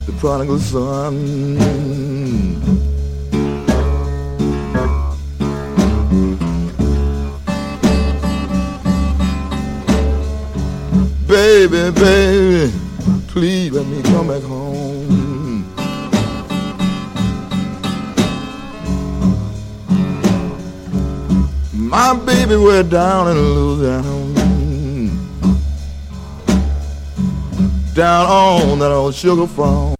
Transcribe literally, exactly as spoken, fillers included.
the prodigal son. Baby, baby, please let me come back home. My baby, we're down in Louisiana, down on that old sugar farm.